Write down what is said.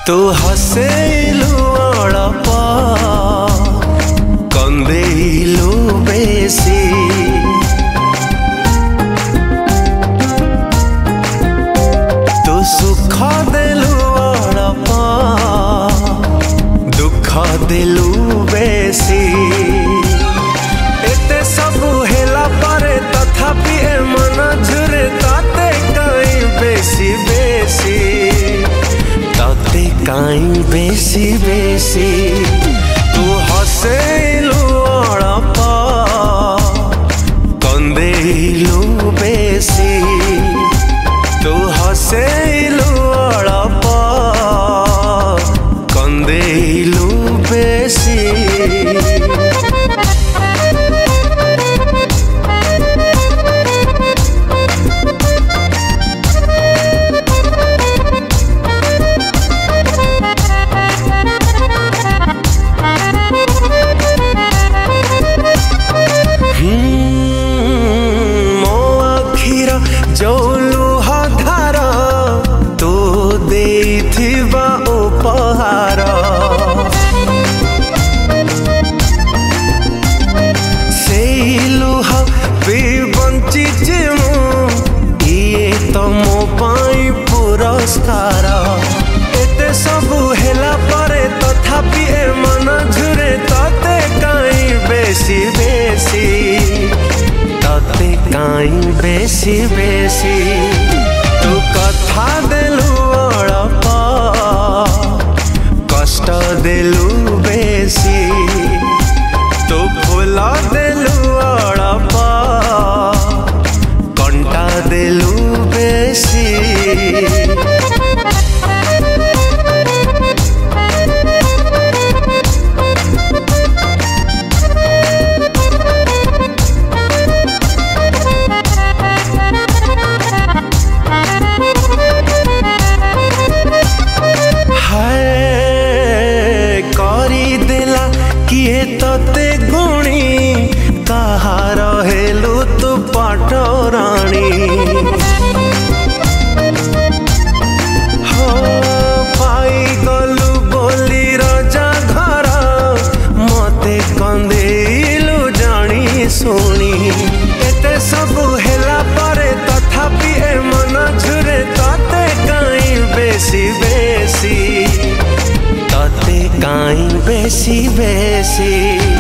तू हसेलु अळप कंदेलु बेसी तू सुख देलु अळप दुख देलु बेसी एते सबु हेला परे तथापि ए मन झुरे ताते काई बेसी बेसी ताते काई बेसी बेसी तू हसेलु अळप कंदेलु बेसी तू हसेलु अळप कंदेलु बेसी जो लुहाधार तू देइथिबा उपहार सेई लुहा भी बंचिछि मु इए तो मो पाई पुरस्कार एते सबु हेला परे तथापि ए मन झुरे तते काई बेसी बेसी ताते काई बेसी बेसी तू कथा देलु अळप कष्ट देलु बेसी तू फूल देलु अळप कंटा देलु बेसी किए तते गुणी कहार हेलु तू पाटराणी हो पाई गलु बोली रजा घर मते कंदेलु जानी सुनी एते सबु हेला परे तथापि ए मन झुरे तते काई बेसी बेसी ताते काई बेसी बेसी।